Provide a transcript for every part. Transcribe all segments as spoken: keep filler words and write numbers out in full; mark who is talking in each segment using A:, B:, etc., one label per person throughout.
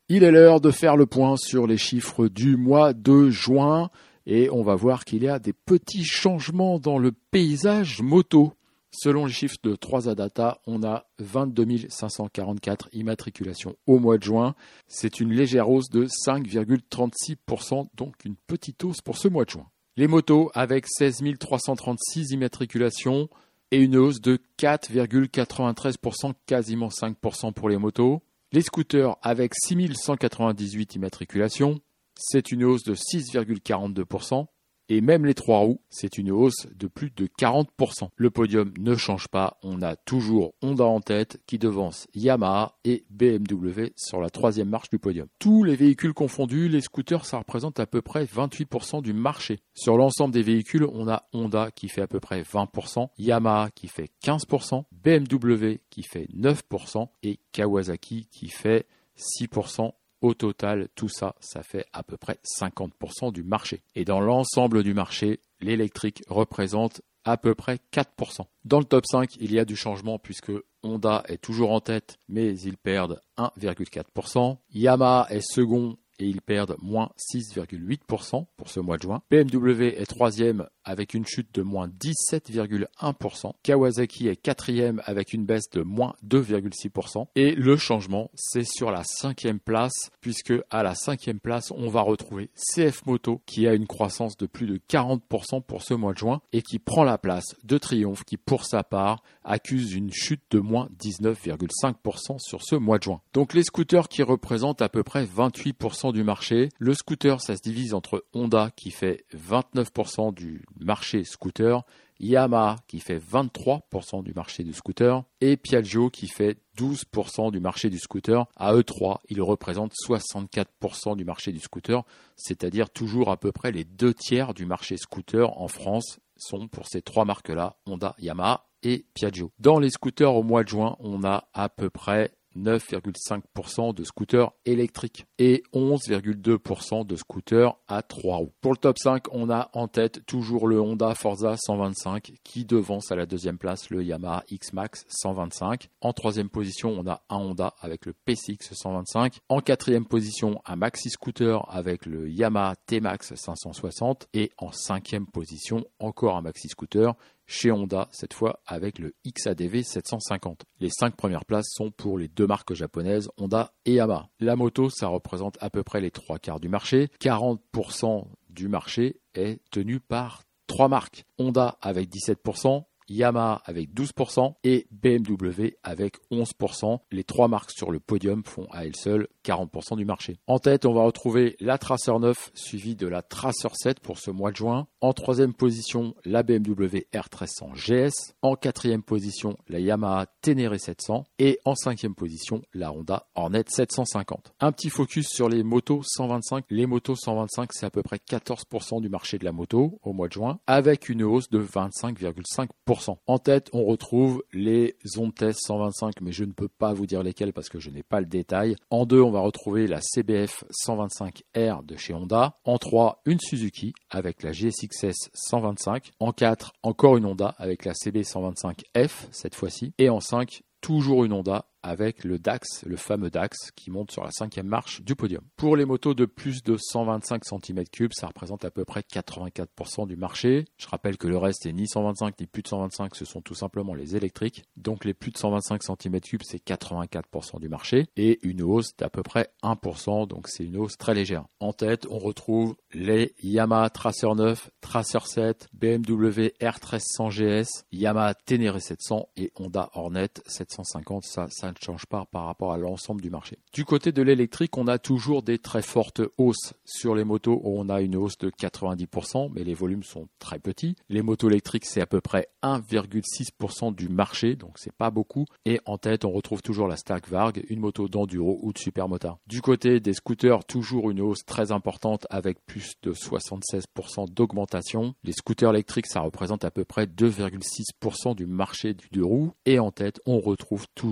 A: Il est l'heure de faire le point sur les chiffres du mois de juin et on va voir qu'il y a des petits changements dans le paysage moto. Selon les chiffres de trois A Data, on a vingt-deux mille cinq cent quarante-quatre immatriculations au mois de juin. C'est une légère hausse de cinq virgule trente-six pour cent, donc une petite hausse pour ce mois de juin. Les motos avec seize mille trois cent trente-six immatriculations et une hausse de quatre virgule quatre-vingt-treize pour cent, quasiment cinq pour cent pour les motos. Les scooters avec six mille cent quatre-vingt-dix-huit immatriculations, c'est une hausse de six virgule quarante-deux pour cent. Et même les trois roues, c'est une hausse de plus de quarante pour cent. Le podium ne change pas, on a toujours Honda en tête qui devance Yamaha et B M W sur la troisième marche du podium. Tous les véhicules confondus, les scooters, ça représente à peu près vingt-huit pour cent du marché. Sur l'ensemble des véhicules, on a Honda qui fait à peu près vingt pour cent, Yamaha qui fait quinze pour cent, B M W qui fait neuf pour cent et Kawasaki qui fait six pour cent. Au total, tout ça, ça fait à peu près cinquante pour cent du marché. Et dans l'ensemble du marché, l'électrique représente à peu près quatre pour cent. Dans le top cinq, il y a du changement puisque Honda est toujours en tête, mais ils perdent un virgule quatre pour cent. Yamaha est second et ils perdent moins six virgule huit pour cent pour ce mois de juin. B M W est troisième avec une chute de moins dix-sept virgule un pour cent. Kawasaki est quatrième avec une baisse de moins deux virgule six pour cent. Et le changement, c'est sur la cinquième place, puisque à la cinquième place, on va retrouver C F Moto qui a une croissance de plus de quarante pour cent pour ce mois de juin et qui prend la place de Triumph qui, pour sa part, accuse une chute de moins dix-neuf virgule cinq pour cent sur ce mois de juin. Donc les scooters qui représentent à peu près vingt-huit pour cent du marché. Le scooter, ça se divise entre Honda qui fait vingt-neuf pour cent du marché scooter, Yamaha qui fait vingt-trois pour cent du marché du scooter et Piaggio qui fait douze pour cent du marché du scooter. À eux trois, ils représentent soixante-quatre pour cent du marché du scooter, c'est-à-dire toujours à peu près les deux tiers du marché scooter en France sont pour ces trois marques-là, Honda, Yamaha et Piaggio. Dans les scooters au mois de juin, on a à peu près neuf virgule cinq pour cent de scooters électriques et onze virgule deux pour cent de scooters à trois roues. Pour le top cinq, on a en tête toujours le Honda Forza cent vingt-cinq qui devance à la deuxième place le Yamaha X-Max cent vingt-cinq. En troisième position, on a un Honda avec le P C X cent vingt-cinq. En quatrième position, un maxi scooter avec le Yamaha T-Max cinq cent soixante. Et en cinquième position, encore un maxi scooter chez Honda, cette fois avec le X A D V sept cent cinquante. Les cinq premières places sont pour les deux marques japonaises, Honda et Yamaha. La moto, ça représente à peu près les trois quarts du marché. quarante pour cent du marché est tenu par trois marques. Honda avec dix-sept pour cent, Yamaha avec douze pour cent et B M W avec onze pour cent. Les trois marques sur le podium font à elles seules quarante pour cent du marché. En tête, on va retrouver la Tracer neuf suivie de la Tracer sept pour ce mois de juin. En troisième position, la B M W R mille trois cents G S. En quatrième position, la Yamaha Ténéré sept cents. Et en cinquième position, la Honda Hornet sept cent cinquante. Un petit focus sur les motos cent vingt-cinq. Les motos cent vingt-cinq, c'est à peu près quatorze pour cent du marché de la moto au mois de juin, avec une hausse de vingt-cinq virgule cinq pour cent. En tête, on retrouve les Zone Test cent vingt-cinq, mais je ne peux pas vous dire lesquels parce que je n'ai pas le détail. En deux, on va retrouver la C B F cent vingt-cinq R de chez Honda. En trois, une Suzuki avec la G S X S cent vingt-cinq. En quatre, encore une Honda avec la C B cent vingt-cinq F cette fois-ci. Et en cinq, toujours une Honda avec le DAX, le fameux DAX qui monte sur la cinquième marche du podium. Pour les motos de plus de cent vingt-cinq centimètres cubes, ça représente à peu près quatre-vingt-quatre pour cent du marché. Je rappelle que le reste est ni cent vingt-cinq ni plus de cent vingt-cinq, ce sont tout simplement les électriques. Donc les plus de cent vingt-cinq centimètres cubes, c'est quatre-vingt-quatre pour cent du marché et une hausse d'à peu près un pour cent, donc c'est une hausse très légère. En tête, on retrouve les Yamaha Tracer neuf, Tracer sept, B M W R mille trois cents G S, Yamaha Ténéré sept cents et Honda Hornet sept cent cinquante, ça, ça ne change pas par rapport à l'ensemble du marché. Du côté de l'électrique, on a toujours des très fortes hausses sur les motos où on a une hausse de quatre-vingt-dix pour cent, mais les volumes sont très petits. Les motos électriques, c'est à peu près un virgule six pour cent du marché, donc c'est pas beaucoup. Et en tête, on retrouve toujours la Stark Varg, une moto d'enduro ou de supermotard. Du côté des scooters, toujours une hausse très importante avec plus de soixante-seize pour cent d'augmentation. Les scooters électriques, ça représente à peu près deux virgule six pour cent du marché du deux roues. Et en tête, on retrouve toujours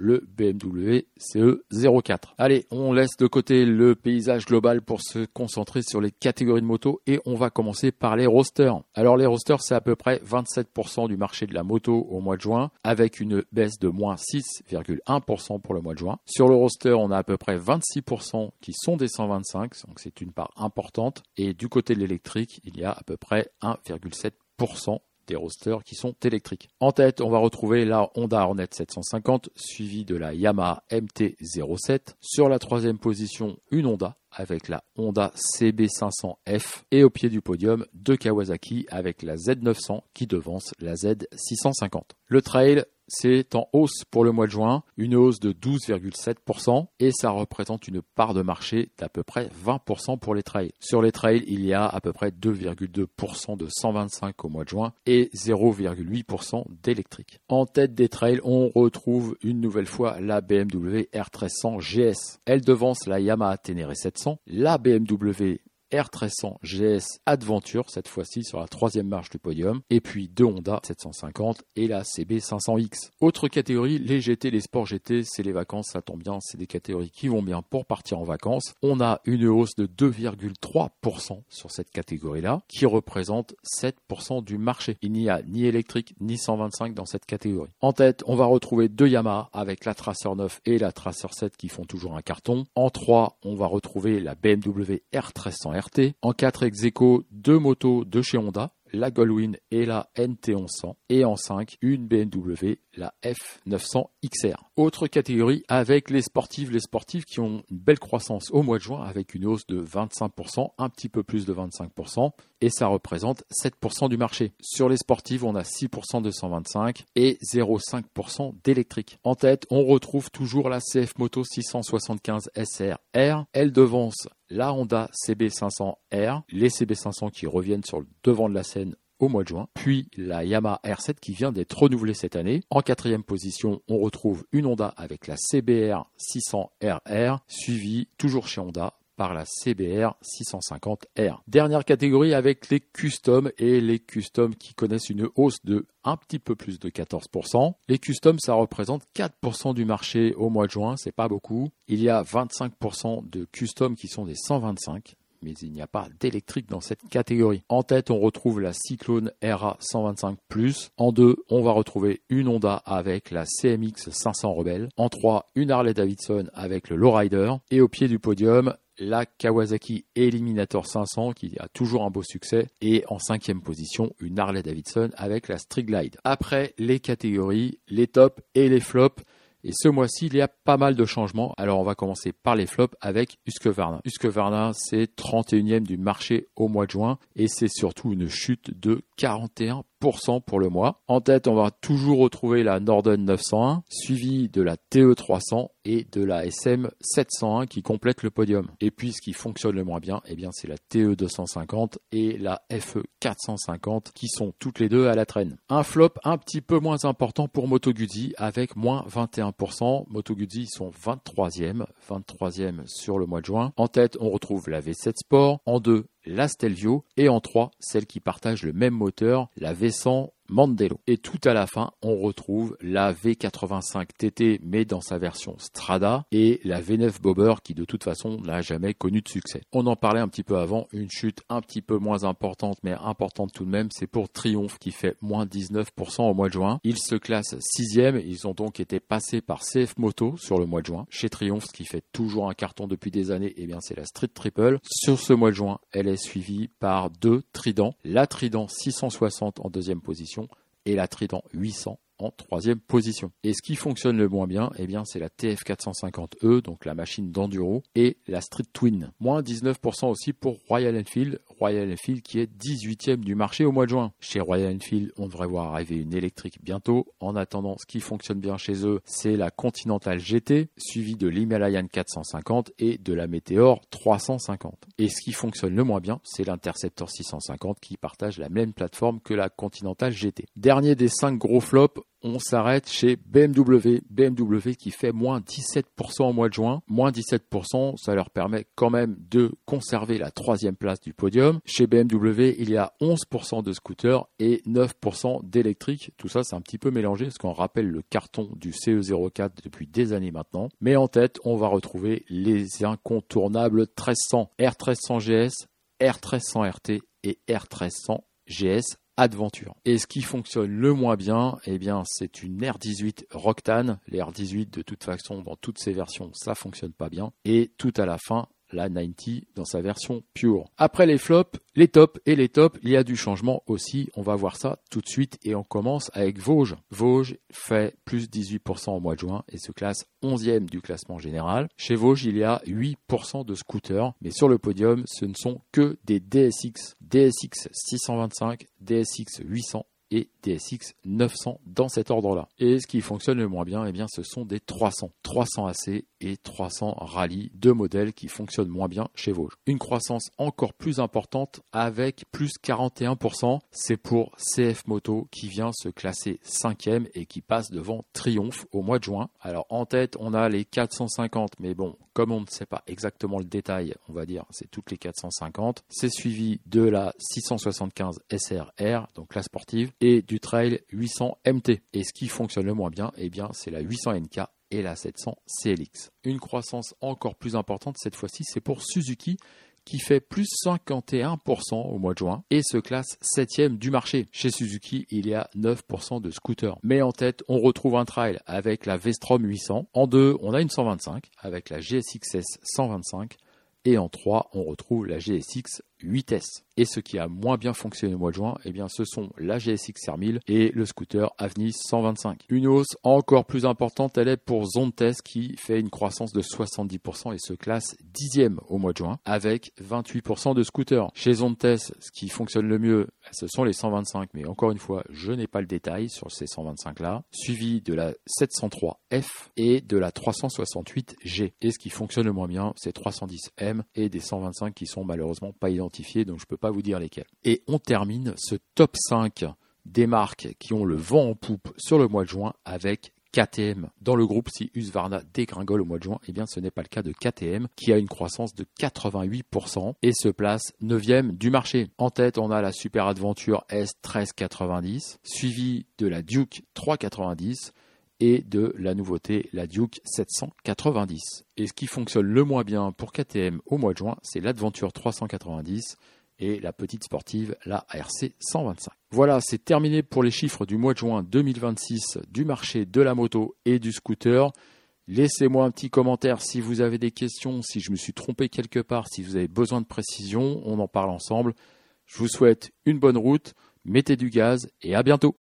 A: le B M W C E zéro quatre. Allez, on laisse de côté le paysage global pour se concentrer sur les catégories de motos et on va commencer par les roadsters. Alors les roadsters, c'est à peu près vingt-sept pour cent du marché de la moto au mois de juin, avec une baisse de moins six virgule un pour cent pour le mois de juin. Sur le roadster, on a à peu près vingt-six pour cent qui sont des cent vingt-cinq, donc c'est une part importante. Et du côté de l'électrique, il y a à peu près un virgule sept pour cent des roadsters qui sont électriques. En tête, on va retrouver la Honda Hornet sept cent cinquante, suivie de la Yamaha M T zéro sept. Sur la troisième position, une Honda avec la Honda C B cinq cents F. Et au pied du podium, deux Kawasaki avec la Z neuf cents qui devance la Z six cent cinquante. Le trail, c'est en hausse pour le mois de juin, une hausse de douze virgule sept pour cent et ça représente une part de marché d'à peu près vingt pour cent pour les trails. Sur les trails, il y a à peu près deux virgule deux pour cent de cent vingt-cinq au mois de juin et zéro virgule huit pour cent d'électrique. En tête des trails, on retrouve une nouvelle fois la B M W R treize cents G S. Elle devance la Yamaha Ténéré sept cents, la B M W R treize cents G S Adventure, cette fois-ci sur la troisième marche du podium, et puis deux Honda sept cent cinquante et la C B cinq cents X. Autre catégorie, les G T, les sports G T, c'est les vacances, ça tombe bien, c'est des catégories qui vont bien pour partir en vacances. On a une hausse de deux virgule trois pour cent sur cette catégorie-là, qui représente sept pour cent du marché. Il n'y a ni électrique ni cent vingt-cinq dans cette catégorie. En tête, on va retrouver deux Yamaha avec la Tracer neuf et la Tracer sept qui font toujours un carton. En trois, on va retrouver la B M W R treize cents R T. En quatre ex-aequo, deux motos de chez Honda, la Goldwing et la N T onze cents. Et en cinq, une B M W, la F neuf cents X R. Autre catégorie avec les sportives, les sportives qui ont une belle croissance au mois de juin avec une hausse de vingt-cinq pour cent, un petit peu plus de vingt-cinq pour cent et ça représente sept pour cent du marché. Sur les sportives, on a six pour cent de cent vingt-cinq et zéro virgule cinq pour cent d'électrique. En tête, on retrouve toujours la C F Moto six cent soixante-quinze S R R. Elle devance la Honda C B cinq cents R, les C B cinq cents qui reviennent sur le devant de la scène au mois de juin, puis la Yamaha R sept qui vient d'être renouvelée cette année. En quatrième position, on retrouve une Honda avec la C B R six cents R R, suivie toujours chez Honda par la C B R six cent cinquante R. Dernière catégorie avec les customs et les customs qui connaissent une hausse de un petit peu plus de quatorze pour cent. Les customs, ça représente quatre pour cent du marché au mois de juin, c'est pas beaucoup. Il y a vingt-cinq pour cent de customs qui sont des cent vingt-cinq. Mais il n'y a pas d'électrique dans cette catégorie. En tête, on retrouve la Cyclone R A cent vingt-cinq plus. En deux, on va retrouver une Honda avec la C M X cinq cents Rebelle. En trois, une Harley Davidson avec le Lowrider. Et au pied du podium, la Kawasaki Eliminator cinq cents qui a toujours un beau succès. Et en cinquième position, une Harley Davidson avec la Street Glide. Après, les catégories, les tops et les flops. Et ce mois-ci, il y a pas mal de changements. Alors, on va commencer par les flops avec Husqvarna. Husqvarna, c'est trente et unième du marché au mois de juin et c'est surtout une chute de quarante et un pour cent pour le mois. En tête, on va toujours retrouver la Norden neuf cent un, suivie de la T E trois cents et de la S M sept cent un qui complètent le podium. Et puis, ce qui fonctionne le moins bien, eh bien, c'est la T E deux cent cinquante et la F E quatre cent cinquante qui sont toutes les deux à la traîne. Un flop un petit peu moins important pour Moto Guzzi avec moins vingt et un pour cent. Moto Guzzi, ils sont vingt-troisième, vingt-troisième sur le mois de juin. En tête, on retrouve la V sept Sport. En deux, la Stelvio et en trois, celle qui partage le même moteur, la V cent Mandello. Et tout à la fin, on retrouve la V quatre-vingt-cinq T T mais dans sa version Strada et la V neuf Bobber qui de toute façon n'a jamais connu de succès. On en parlait un petit peu avant, une chute un petit peu moins importante mais importante tout de même, c'est pour Triumph qui fait moins dix-neuf pour cent au mois de juin. Ils se classent sixième, ils ont donc été passés par C F Moto sur le mois de juin. Chez Triumph, ce qui fait toujours un carton depuis des années, eh bien c'est la Street Triple. Sur ce mois de juin, elle est suivie par deux Trident, la Trident six cent soixante en deuxième position et la Trident huit cents en troisième position. Et ce qui fonctionne le moins bien, eh bien, c'est la T F quatre cent cinquante E, donc la machine d'enduro, et la Street Twin. Moins dix-neuf pour cent aussi pour Royal Enfield. Royal Enfield qui est dix-huitième du marché au mois de juin. Chez Royal Enfield, on devrait voir arriver une électrique bientôt. En attendant, ce qui fonctionne bien chez eux, c'est la Continental G T, suivie de l'Himalayan quatre cent cinquante et de la Meteor trois cent cinquante. Et ce qui fonctionne le moins bien, c'est l'Interceptor six cent cinquante qui partage la même plateforme que la Continental G T. Dernier des cinq gros flops, on s'arrête chez B M W. B M W qui fait moins dix-sept pour cent au mois de juin. Moins dix-sept pour cent, ça leur permet quand même de conserver la troisième place du podium. Chez B M W, il y a onze pour cent de scooters et neuf pour cent d'électriques. Tout ça, c'est un petit peu mélangé parce qu'on rappelle le carton du C E zéro quatre depuis des années maintenant. Mais en tête, on va retrouver les incontournables mille trois cents, R treize cents G S, R treize cents R T et R treize cents G S Adventure. Et ce qui fonctionne le moins bien, eh bien, c'est une R dix-huit Roctane. Les R dix-huit, de toute façon, dans toutes ces versions, ça fonctionne pas bien. Et tout à la fin, la quatre-vingt-dix dans sa version pure. Après les flops, les tops et les tops, il y a du changement aussi. On va voir ça tout de suite et on commence avec Vosges. Vosges fait plus dix-huit pour cent au mois de juin et se classe onzième du classement général. Chez Vosges, il y a huit pour cent de scooters, mais sur le podium, ce ne sont que des D S X, D S X six cent vingt-cinq, D S X huit cents et D S X neuf cents dans cet ordre-là. Et ce qui fonctionne le moins bien, eh bien, ce sont des trois cents. trois cents A C et trois cents Rallye, deux modèles qui fonctionnent moins bien chez Vosges. Une croissance encore plus importante avec plus quarante et un pour cent, c'est pour C F Moto qui vient se classer cinquième et qui passe devant Triumph au mois de juin. Alors en tête, on a les quatre cent cinquante, mais bon, comme on ne sait pas exactement le détail, on va dire c'est toutes les quatre cent cinquante. C'est suivi de la six cent soixante-quinze S R R, donc la sportive, et du Trail huit cents M T. Et ce qui fonctionne le moins bien, eh bien, c'est la huit cents N K et la sept cents C L X. Une croissance encore plus importante, cette fois-ci, c'est pour Suzuki qui fait plus cinquante et un pour cent au mois de juin et se classe septième du marché. Chez Suzuki, il y a neuf pour cent de scooters. Mais en tête, on retrouve un trail avec la V-Strom huit cents. En deux, on a une cent vingt-cinq avec la G S X S cent vingt-cinq. Et en trois, on retrouve la G S X huit S. Et ce qui a moins bien fonctionné au mois de juin, eh bien, ce sont la G S X R mille et le scooter Avnis cent vingt-cinq. Une hausse encore plus importante, elle est pour Zontes qui fait une croissance de soixante-dix pour cent et se classe dixième au mois de juin avec vingt-huit pour cent de scooters. Chez Zontes, ce qui fonctionne le mieux, ce sont les cent vingt-cinq, mais encore une fois, je n'ai pas le détail sur ces cent vingt-cinq-là, suivi de la sept cent trois F et de la trois cent soixante-huit G. Et ce qui fonctionne le moins bien, c'est trois cent dix M et des cent vingt-cinq qui sont malheureusement pas identifiés, donc je peux pas vous dire lesquels. Et on termine ce top cinq des marques qui ont le vent en poupe sur le mois de juin avec K T M. Dans le groupe, si Husqvarna dégringole au mois de juin, eh bien ce n'est pas le cas de K T M qui a une croissance de quatre-vingt-huit pour cent et se place neuvième du marché. En tête, on a la Super Adventure S treize quatre-vingt-dix, suivi de la Duke trois quatre-vingt-dix et de la nouveauté, la Duke sept cent quatre-vingt-dix. Et ce qui fonctionne le moins bien pour K T M au mois de juin, c'est l'Adventure trois cent quatre-vingt-dix et la petite sportive, la R C cent vingt-cinq. Voilà, c'est terminé pour les chiffres du mois de juin deux mille vingt-six du marché de la moto et du scooter. Laissez-moi un petit commentaire si vous avez des questions, si je me suis trompé quelque part, si vous avez besoin de précision, on en parle ensemble. Je vous souhaite une bonne route, mettez du gaz et à bientôt.